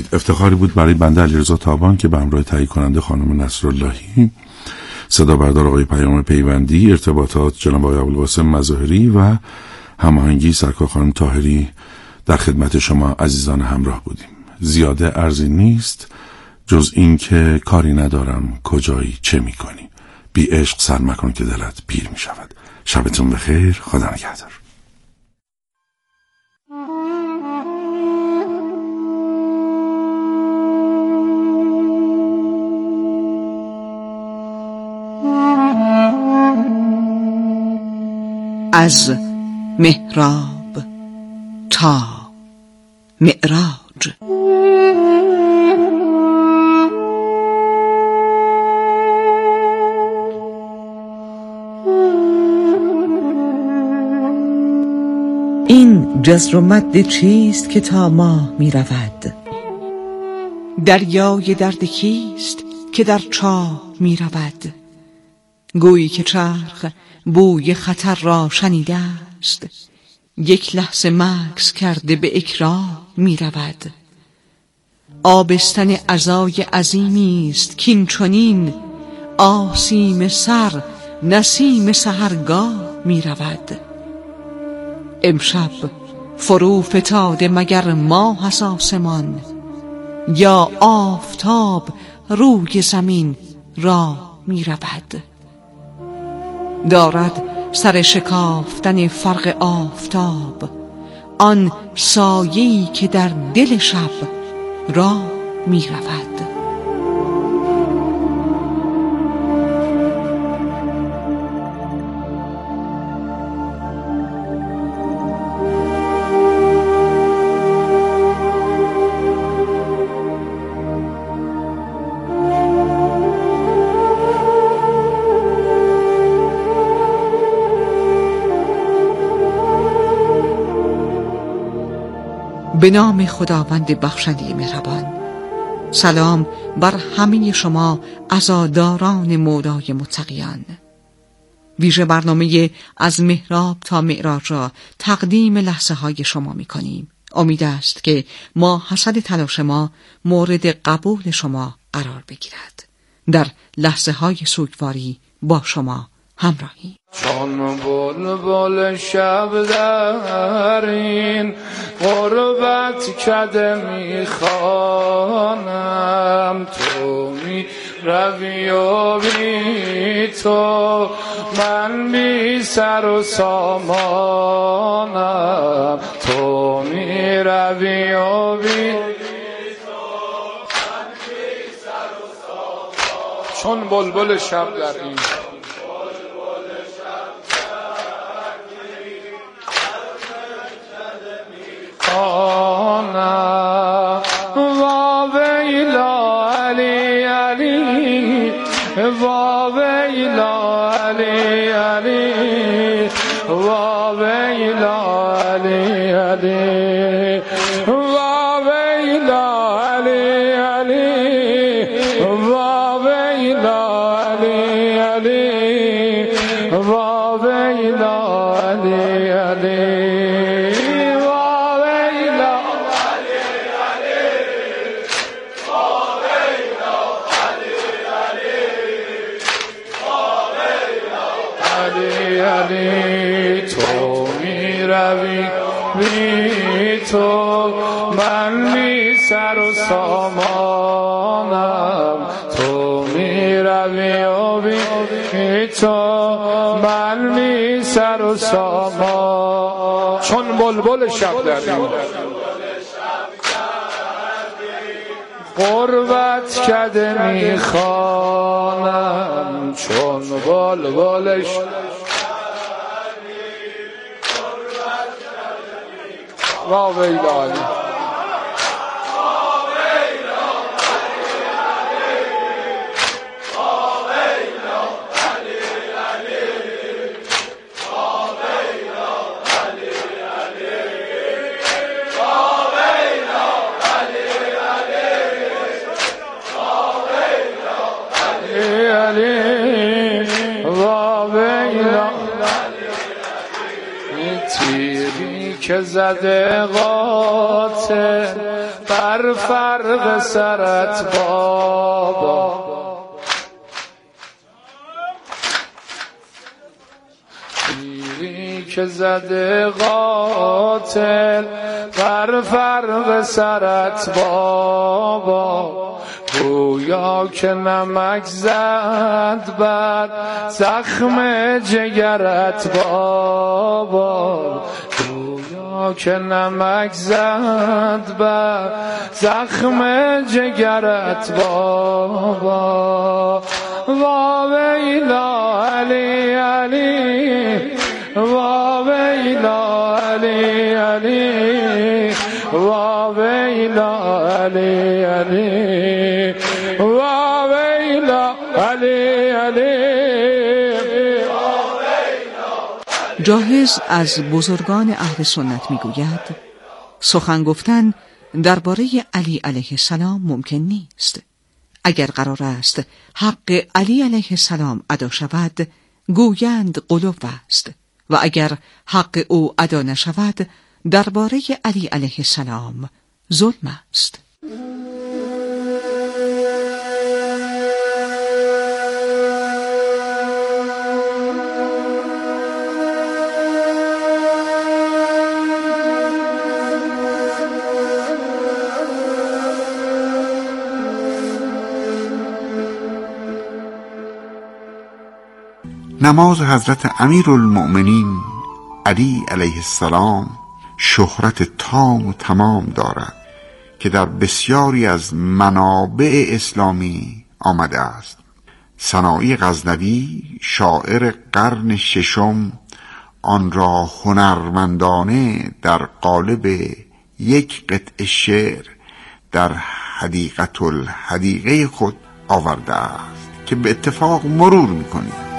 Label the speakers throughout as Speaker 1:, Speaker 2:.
Speaker 1: افتخاری بود برای بنده علیرضا تابان که به همراه تهیه کننده خانم نصراللهی، صدا بردار آقای پیام پیوندی، ارتباطات جناب آقای ابوالقاسم مظاهری و هماهنگی سرکار خانم طاهری در خدمت شما عزیزان همراه بودیم. زیاده عرضی نیست جز این که کاری ندارم کجایی چه میکنی، بی عشق سر مکن که دلت پیر میشود. شبتون بخیر، خدا نگهدار.
Speaker 2: از محراب تا معراج. این جزر و مد چیست که تا ماه می رود؟ دریای درد کیست که در چاه می رود؟ گویی که چرخ بوی خطر را شنیده است، یک لحظه مکث کرده به اکراه می رود. آبستن عزای عظیمی است کین چنین، آسیم سر نسیم سحرگاه می رود. امشب فرو فتاده مگر ماه از آسمان، یا آفتاب روی زمین راه می رود. دارد سر شکافتن فرق آفتاب، آن سایه‌ای که در دل شب راه می رود. به نام خداوند بخشنده مهربان. سلام بر همه شما عزاداران مولای متقیان. ویژه برنامه از محراب تا معراج را تقدیم لحظه های شما می کنیم. امید است که ما حسد تلاش ما مورد قبول شما قرار بگیرد. در لحظه های سوگواری با شما همراهی.
Speaker 3: چون بلبل شب در این غربت کده میخوانم، تو می روی و بی تو من بی سر و سامانم، تو می روی و بی چون بلبل شب در این واویلا علی علی، واویلا علی علی، واویلا علی علی، واویلا علی علی، واویلا علی علی، واویلا علی علی. علی تو می روی بی تو من بی سر و سامانم، تو می روی و بی تو من بی سر و سامان. چون بلبل شب در این غربت کده می خوانم، چون بلبل واویلا علی تیری که زده قاتل بر فرق سرت بابا. که زده قاتل بر فرق سرت بابا. گویا که نمک زد بر زخم جگرت بابا. گویا که نمک زد بر زخم جگرت بابا. وا ویلا علی علی، وا ویلا علی علی، وا ویلا علی علی، وا ویلا علی علی.
Speaker 2: جاهز از بزرگان اهل سنت میگوید سخن گفتن درباره علی علیه السلام ممکن نیست. اگر قرار است حق علی علیه السلام ادا شود گویند غلو است، و اگر حق او ادا نشود درباره علی علیه السلام ظلم است.
Speaker 4: نماز حضرت امیرالمؤمنین علی علیه السلام شهرت تام و تمام دارد که در بسیاری از منابع اسلامی آمده است. سنایی غزنوی شاعر قرن ششم آن را هنرمندانه در قالب یک قطعه شعر در حدیقة الحدیقه خود آورده است که به اتفاق مرور می‌کنیم.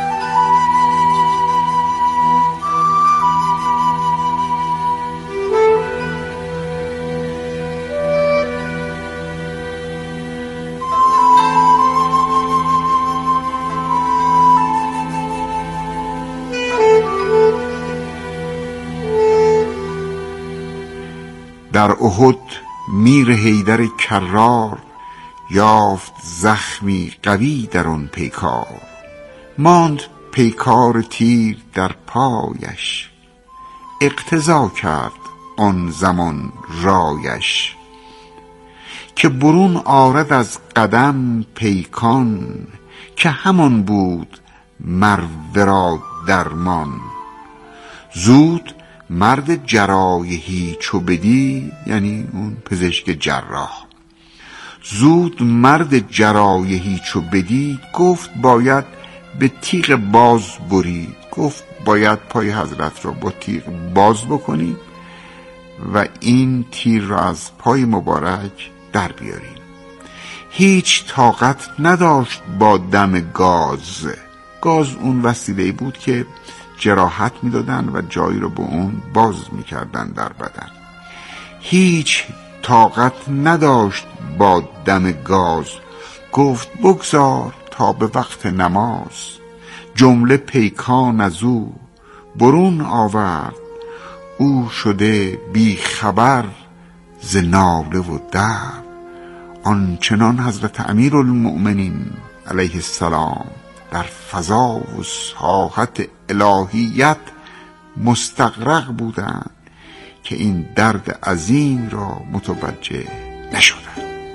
Speaker 4: در احد میر حیدر کرار یافت زخمی قوی در آن پیکار. ماند پیکار تیر در پایش، اقتضا کرد آن زمان رایش. که برون آرد از قدم پیکان، که همان بود مر ورا درمان. زود مرد جرایحی چو بدید، یعنی اون پزشک جراح، زود مرد جرایحی چو بدید گفت باید به تیغ باز برید. گفت باید پای حضرت را با تیغ باز بکنید و این تیر را از پای مبارک در بیارید. هیچ طاقت نداشت با دم گاز. گاز اون وسیله بود که جراحت میدادن و جایی رو به اون باز میکردن در بدن. هیچ طاقت نداشت با دم گاز. گفت بگذار تا به وقت نماز. جمله پیکان از او برون آورد، او شده بی خبر ز ناله و درد. آنچنان حضرت امیرالمؤمنین علیه السلام در فضا و ساحت الهیت مستغرق بودند که این درد عظیم را متوجه نشدند.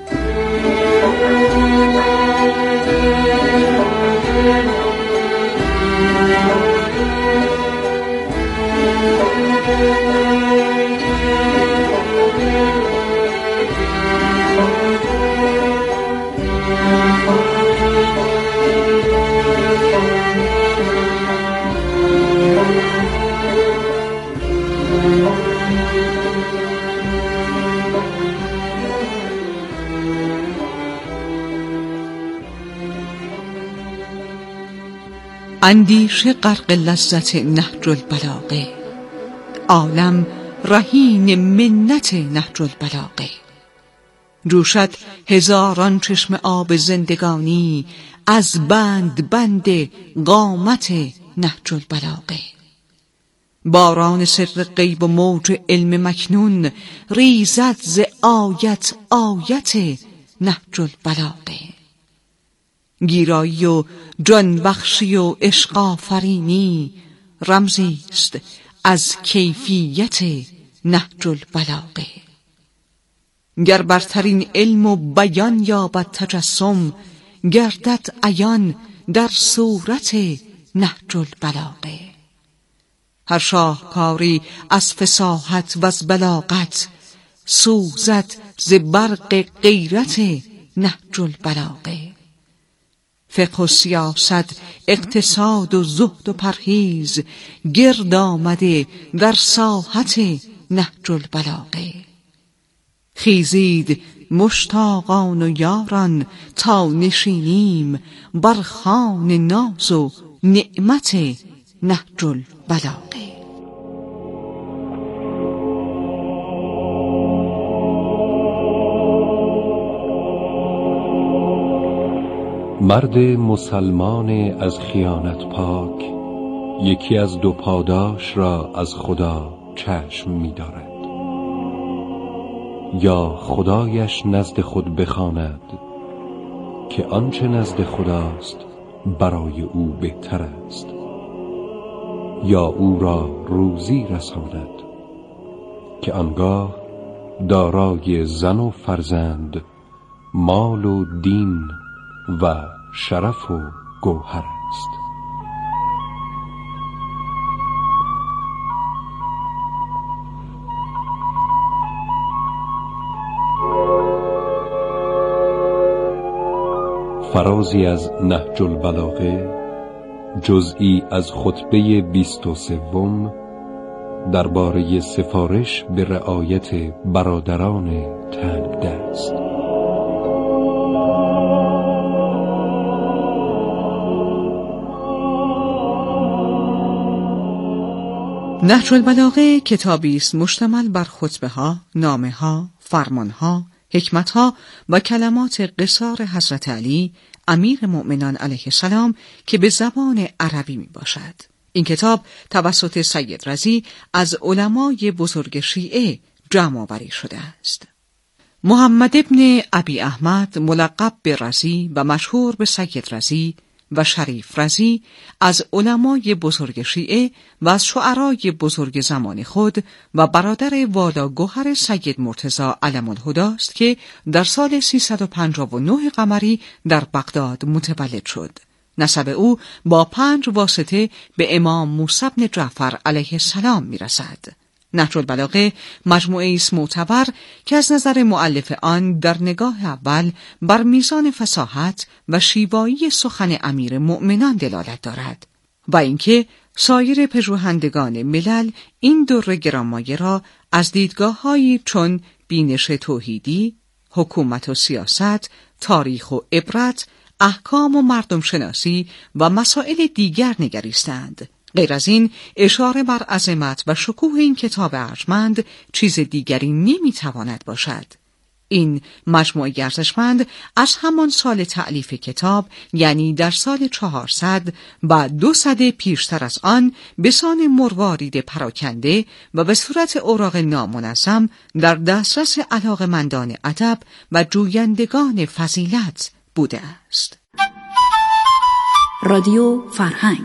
Speaker 2: اندیشه غرق لذت نهج البلاغه، عالم رهین منت نهج البلاغه. جوشد هزاران چشم آب زندگانی از بند قامت نهج البلاغه. باران سر غیب و موج علم مکنون، ریزد ز آیت آیت نهج البلاغه. گیرایی و جان بخشی و عشق آفرینی، رمزی است از کیفیت نهج البلاغه. گر برترین علم و بیان یابد تجسم، گردد عیان در صورت نهج البلاغه. هر شاهکاری از فصاحت و از بلاغت، سوزد ز برق غیرت نهج البلاغه. فقه و سیاست، اقتصاد و زهد و پرهیز، گرد آمده در ساحت نهج البلاغه. خیزید مشتاقان و یاران تا نشینیم، بر خوان ناز و نعمت نهج البلاغه.
Speaker 5: مرد مسلمان از خیانت پاک، یکی از دو پاداش را از خدا چشم می دارد. یا خدایش نزد خود بخواند که آنچه نزد خداست برای او بهتر است، یا او را روزی رساند که آنگاه دارای زن و فرزند، مال و دین و شرف و گوهر است. فرازی از نهج البلاغه، جزئی از خطبه 23 درباره سفارش به رعایت برادران تنگ دست.
Speaker 2: نهج البلاغه کتابی است مشتمل بر خطبه ها، نامه ها، فرمان ها، حکمت ها و کلمات قصار حضرت علی امیر مؤمنان علیه السلام که به زبان عربی می باشد. این کتاب توسط سید رضی از علمای بزرگ شیعه جمع آوری شده است. محمد ابن ابی احمد ملقب به رضی و مشهور به سید رضی و شریف رضی از علمای بزرگ شیعه و از شعرای بزرگ زمان خود و برادر والا گوهر سید مرتضی علم الهدی است که در سال 359 قمری در بغداد متولد شد. نسب او با 5 واسطه به امام موسی بن جعفر علیه السلام میرسد. نهج البلاغه مجموعه است معتبر که از نظر مؤلف آن در نگاه اول بر میزان فصاحت و شیوایی سخن امیر مؤمنان دلالت دارد و اینکه سایر پژوهندگان ملل این در گرانمایه را از دیدگاه‌هایی چون بینش توحیدی، حکومت و سیاست، تاریخ و عبرت، احکام و مردم شناسی و مسائل دیگر نگریستند. غیر از این اشاره بر عظمت و شکوه این کتاب ارجمند چیز دیگری نمیتواند باشد. این مجموعه ارزشمند از همان سال تألیف کتاب، یعنی در سال 400 و 200 پیشتر از آن، به سان مروارید پراکنده و به صورت اوراق نامنظم در دسترس علاقه‌مندان ادب و جویندگان فضیلت بوده است.
Speaker 6: رادیو فرهنگ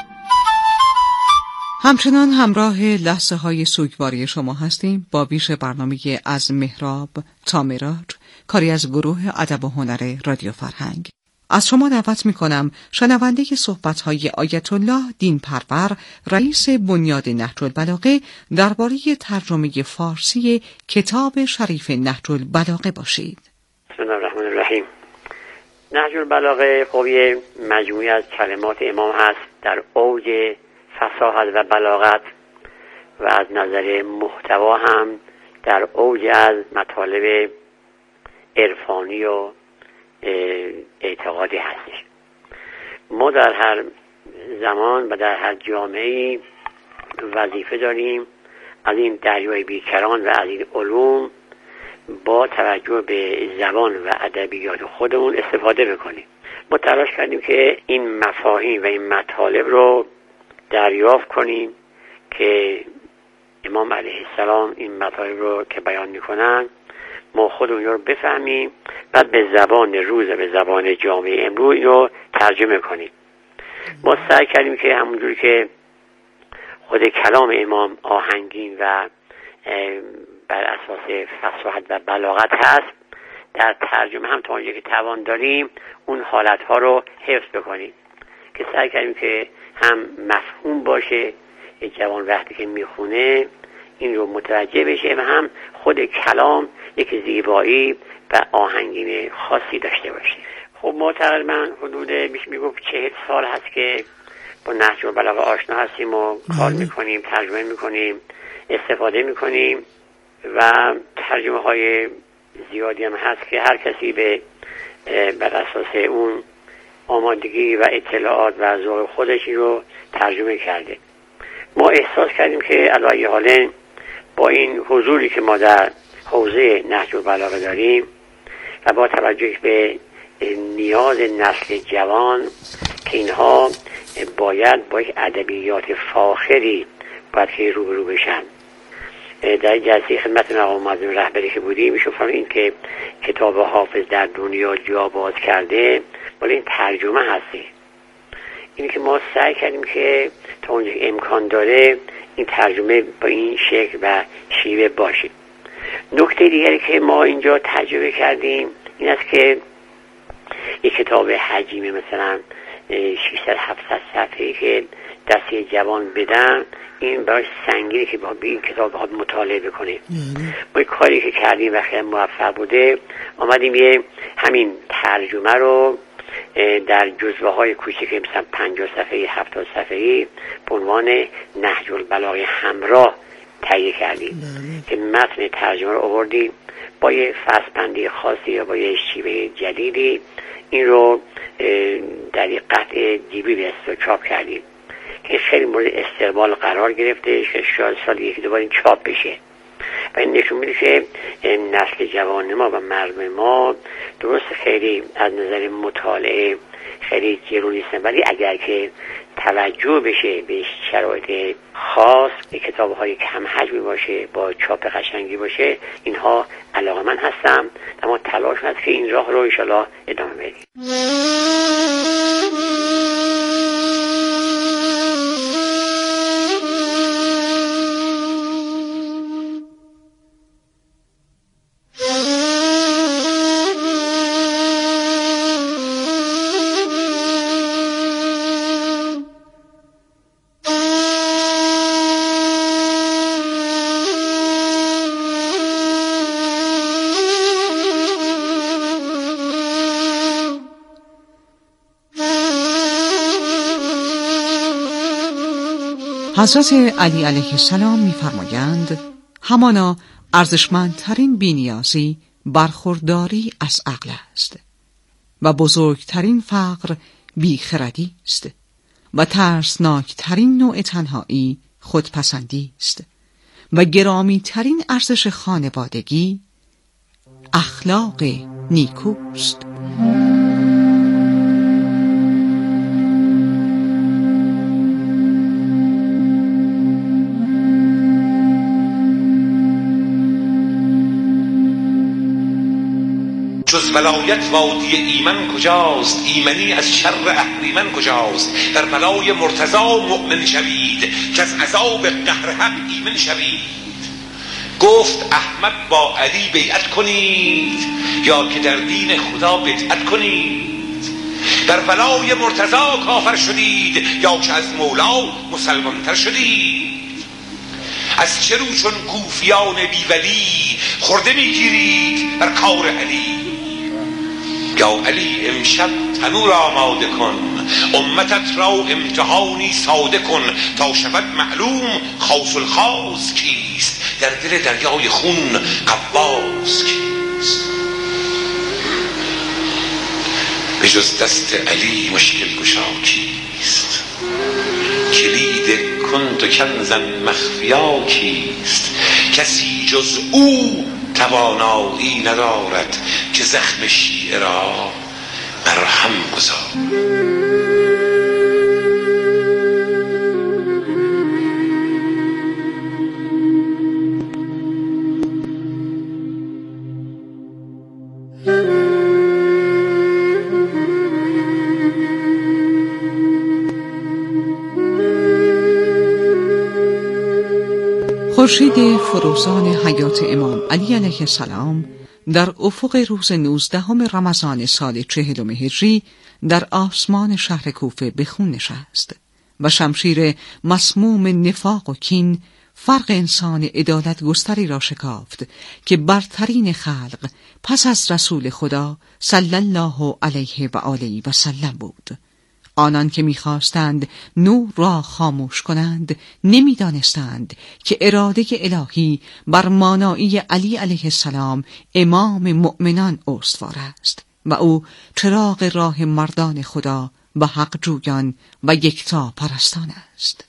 Speaker 2: همچنان همراه لحظه های سوگواری شما هستیم با بیش برنامه از محراب تا معراج، کاری از گروه ادب و هنر رادیو فرهنگ. از شما دعوت می کنم شنونده صحبت های آیت الله دین پرور، رئیس بنیاد نهج البلاغه، درباره ترجمه فارسی کتاب شریف نهج البلاغه باشید.
Speaker 7: بسم الله الرحمن الرحیم. نهج البلاغه قوی مجموعی از کلمات امام هست در اوج فصاحت و بلاغت و از نظر محتوا هم در اوج از مطالب عرفانی و اعتقادی هستش. ما در هر زمان و در هر جامعه‌ای وظیفه داریم از این دریای بیکران و از این علوم با توجه به زبان و ادبیات خودمون استفاده بکنیم. ما تلاش کردیم که این مفاهیم و این مطالب رو دریافت کنیم، که امام علیه السلام این مطالب رو که بیان میکنن ما خود اون رو بفهمیم، بعد به زبان روز و به زبان جامعه امروز این رو ترجمه کنیم. ما سعی کردیم که همونجوری که خود کلام امام آهنگین و بر اساس فصاحت و بلاغت هست، در ترجمه هم تا اونجایی که توان داریم اون حالتها رو حفظ بکنیم که سعی کردیم که هم مفهوم باشه، جوان وقتی که میخونه این رو متوجه بشه و هم خود کلام یک زیبایی و آهنگین خاصی داشته باشه. خب ما تقریبا حدود میگفت 40 سال هست که با نهج البلاغه آشنا هستیم و کار میکنیم، ترجمه میکنیم، استفاده میکنیم و ترجمه های زیادی هم هست که هر کسی بر اساس اون آمادگی و اطلاعات و ذوق خودش رو ترجمه کرده. ما احساس کردیم که علی حال با این حضوری که ما در حوزه نهج البلاغه داریم و با توجه به نیاز نسل جوان که اینها باید با یک ادبیات فاخری باید که روبرو بشن. در جلسه خدمت آقای معظم رهبری که بودیم میشه فهمید این که کتاب حافظ در دنیا جا باز کرده ولی این ترجمه هستی. اینی که ما سعی کردیم که تا اونجا امکان داره این ترجمه با این شکل و شیوه باشه. نکته دیگری که ما اینجا تجربه کردیم این است که یک کتاب حجیم مثلا 600-700 صفحه‌ای که دسته جوان بدن این برای سنگینی که با این کتاب بخواد مطالعه بکنه. ما کاری که کردیم و خیلی موفق بوده، آمدیم یه همین ترجمه رو در جزوه های کوچیک مثلا 50 صفحه‌ای 70 صفحه‌ای به عنوان نهج البلاغه همراه تهیه کردیم که متن ترجمه رو آوردیم با یه فصل‌بندی خاصی یا با یه شیوه جدیدی این رو در یک قطعه جیبی به چاپ کردیم که خیلی مورد استقبال قرار گرفته که شاید سال یکی دوباره این چاپ بشه و این نشون میده که نسل جوان ما و مردم ما درست خیلی از نظر مطالعه خیلی جلو نیستن، ولی اگر که توجه بشه به شرایط خاص کتاب های کم حجمی باشه با چاپ قشنگی باشه اینها علاقمند هستم. اما تلاش هست که این راه رو انشالله ادامه بدیم.
Speaker 2: حضرت علی علیه السلام می‌فرمایند همانا ارزشمندترین بی‌نیازی برخورداری از عقل است و بزرگترین فقر بیخردی است و ترسناکترین نوع تنهایی خودپسندی است و گرامیترین ارزش خانوادگی اخلاق نیکوست.
Speaker 6: جز ولایت وادی ایمن کجاست؟ ایمنی از شر اهریمن کجاست؟ در بلای مرتضا مؤمن شوید که از عذاب قهر حق ایمن شوید. گفت احمد با علی بیعت کنید یا که در دین خدا بدعت کنید. در بلای مرتضا کافر شدید یا که از مولا مسلمان تر شدید. از چه رو چون کوفیان بیولی خورده میگیرید بر کار علی. یا علی امشب تنور آماده کن، امتت را امتحانی ساده کن تا شود معلوم خاص الخاص کیست، در دل دریای خون غواص کیست. به جز دست علی مشکل گشا کیست؟ کلید کنت کنزا مخفیا کیست؟ کسی جز او توانایی ندارد که زخم شیعه را مرهم گذارد.
Speaker 2: خورشید فروزان حیات امام علی علیه السلام در افق روز 19 رمضان سال 40 هجری در آسمان شهر کوفه به خون نشست و شمشیر مسموم نفاق و کین فرق انسان عدالت گستری را شکافت که برترین خلق پس از رسول خدا صلی الله علیه و آله و سلم بود. آنان که می‌خواستند نور را خاموش کنند نمی‌دانستند که اراده الهی بر مانایی علی علیه السلام امام مؤمنان استوار است و او چراغ راه مردان خدا و حق جویان و یکتا پرستان است.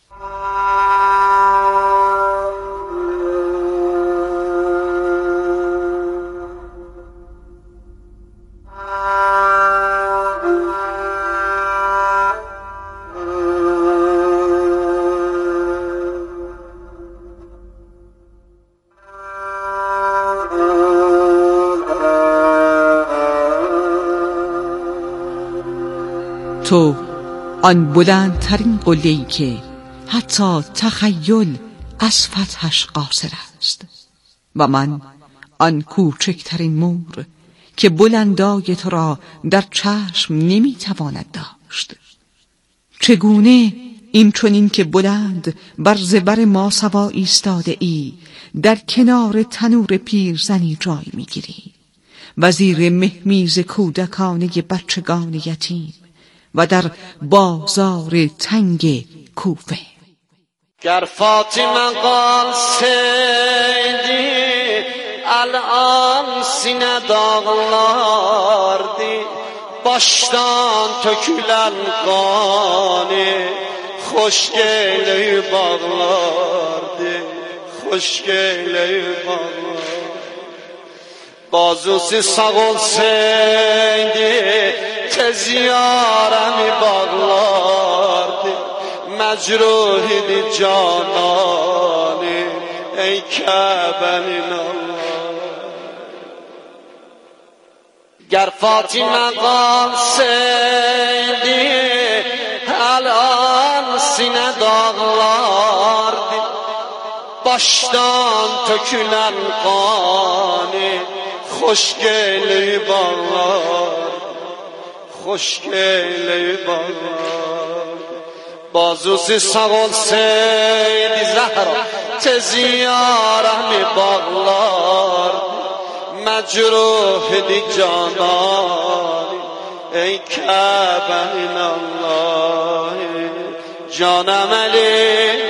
Speaker 2: تو آن بلندترین قله‌ای که حتی تخیل از فتحش قاصر است و من آن کوچکترین مور که بلندای تو را در چشم نمیتواند داشت. چگونه این چنین که بلند بر زبر ماسوا ایستاده ای در کنار تنور پیرزنی جای میگیری و زیر مهمیز کودکانه بچگان یتیم و در بازار تنگ کوفه.
Speaker 8: گر فاطمه قاسدی الان سینه dağlardı baştan tökülen qanı xoş geyləyi bağlardı xoş geyləyi bağlardı bazusi sağ olsaydı tez yarəmi bağlardı mecruh idi cananı ey Kəbənin Allah گر فاطمه قاسدی الان سینه dağlardı baştan tökülen qanı xoş geyləyi bağlardı xoş geyləyi bağlardı bazusi sağ olsaydı Zəhra tez yarəmi bağlardı mecruh idi cananı ey Kəbənin Allahı canım Əli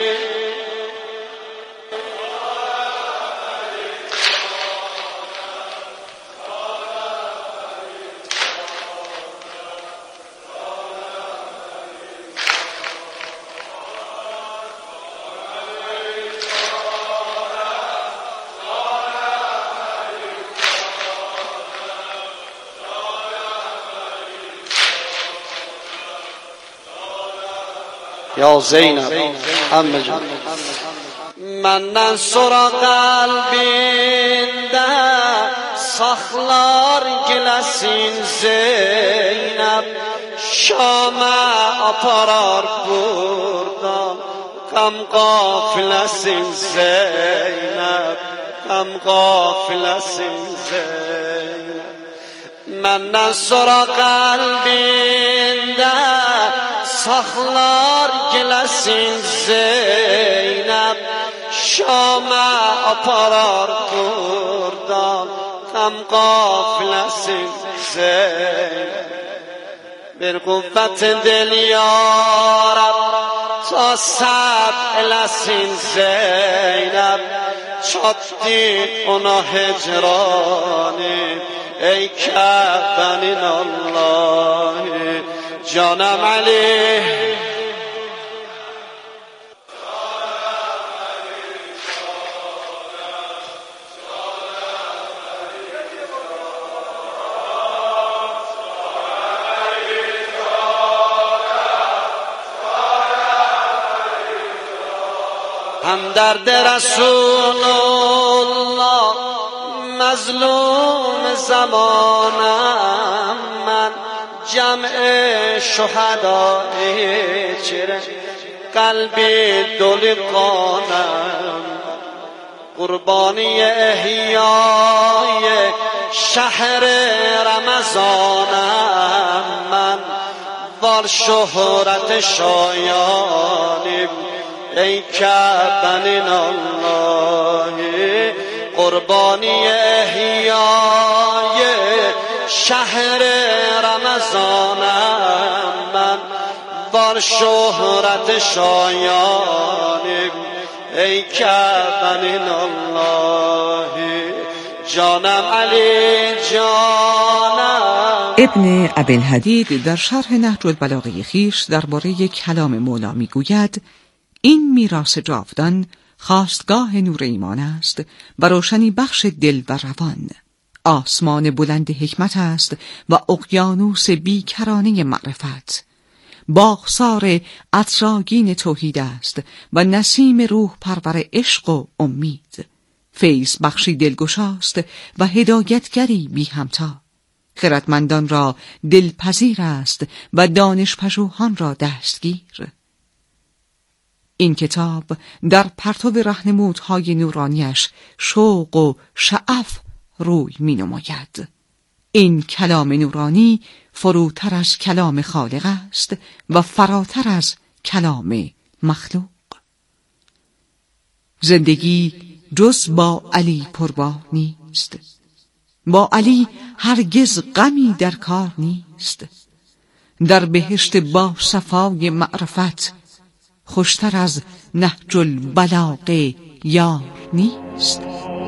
Speaker 8: Ya Zeynep ammacığım Məndən sonra qəlbində saxlar giləsin Zeynep Şamə aparar buradan qəm qafiləsin Zeynep qəm qafiləsin Zeynep Məndən sonra qəlbində saxlar giləsin Zeynep Şamə aparar buradan qəm qafiləsin Zeynep bir qüvvət dil yarab ta səb eləsin Zeynep çatdı ona hecranı ey Kəbənin Allahı canım Ali همدرد رسولالله مظلوم زمانم من جمع شهدای چره قلبی دل قانم قربانی احیای شهر رمضانم من، وار شهرت شایانیم ای کعبه الله. قربانی احیای شهر رمضانم من، وار شهرت شایانیم ای کعبه الله. جانم علی جانم.
Speaker 2: ابن ابی‌الحدید در شرح نهج البلاغه خویش درباره کلام مولا میگوید این میراث جاودان خاستگاه نور ایمان است و روشنی بخش دل و روان. آسمان بلند حکمت است و اقیانوس بیکرانه معرفت. باغسار عطرآگین توحید است و نسیم روح پرور عشق و امید. فیض بخشی دلگشاست و هدایتگری بی همتا. خردمندان را دلپذیر است و دانشپژوهان را دستگیر. این کتاب در پرتو راهنمودهای نورانیش شوق و شعف روی می نماید. این کلام نورانی فروتر از کلام خالق است و فراتر از کلام مخلوق. زندگی جز با علی پربار نیست. با علی هرگز غمی در کار نیست. در بهشت با صفای معرفت خوشتر از نهج البلاغه یار نیست.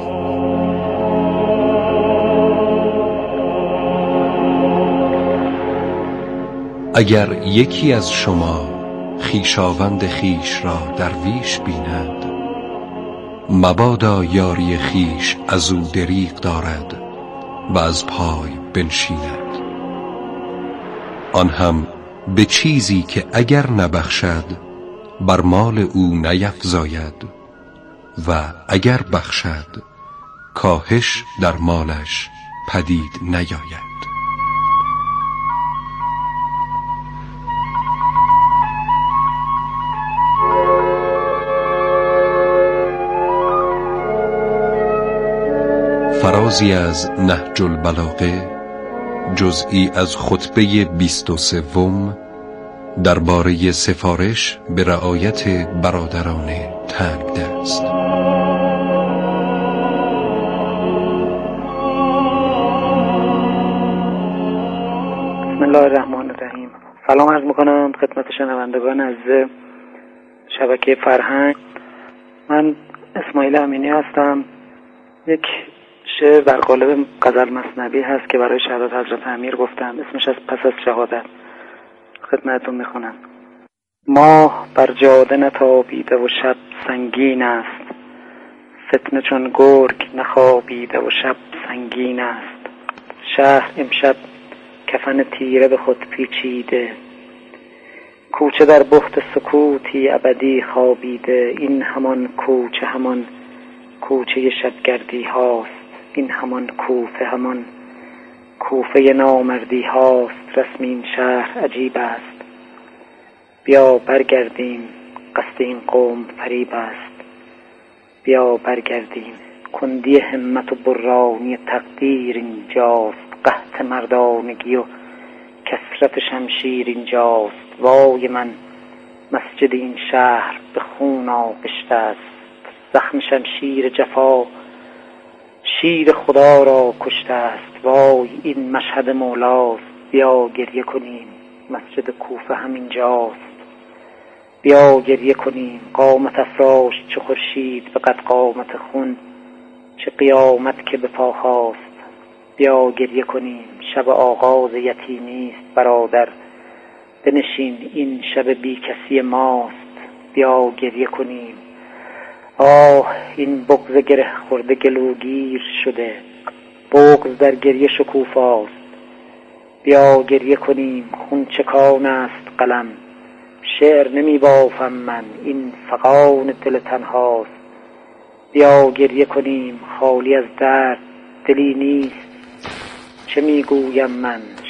Speaker 5: اگر یکی از شما خویشاوند خویش را درویش بیند، مبادا یاری خویش از او دریغ دارد و از پای بنشیند، آن هم به چیزی که اگر نبخشد بر مال او نیفزاید و اگر بخشد کاهش در مالش پدید نیاید. فرازی از نهج البلاغه، جزئی از خطبه 23 درباره سفارش به رعایت برادران تنگ دست.
Speaker 9: بسم الله الرحمن الرحیم. سلام عرض میکنم خدمت شنوندگان عزیز شبکه فرهنگ. من اسماعیل امینی هستم. یک شعر در قالب غزل مثنوی هست که برای شهادت حضرت امیر گفتم، اسمش از پس از شهادت. خدمتتون میخونم. ماه بر جاده نتابیده و شب سنگین است، فتنه چون گرگ نخوابیده و شب سنگین است. شهر امشب کفن تیره به خود پیچیده، کوچه در بحت سکوتی ابدی خوابیده. این همان کوچه، همان کوچه شبگردی هاست، این همان کوفه، همان کوفه نامردی هاست. رسم این شهر عجیب است، بیا برگردیم، قصد این قوم فریب است. بیا برگردیم، کندی همت و برانی تقدیر اینجاست. قحط مردانگی و کثرت شمشیر اینجاست. وای من، مسجد این شهر به خون آغشته است. زخم شمشیر جفا شیر خدا را کشته است. وای این مشهد مولاست، بیا گریه کنیم، مسجد کوفه همینجاست. بیا گریه کنیم، قامت افراش چه خورشید به قد قامت خون، چه قیامت که به پا خاست. بیا گریه کنیم، شب آغاز یتیمی است برادر، بنشین این شب بی کسی ماست. بیا گریه کنیم، آه این بغض گره خورده گلوگیر شده، بغض در گریه شکوفاست. بیا گریه کنیم، خون چکان است قلم، شعر نمی بافم من، این فغان دل تنهاست. بیا گریه کنیم، خالی از درد دلی نیست، چه میگویم من،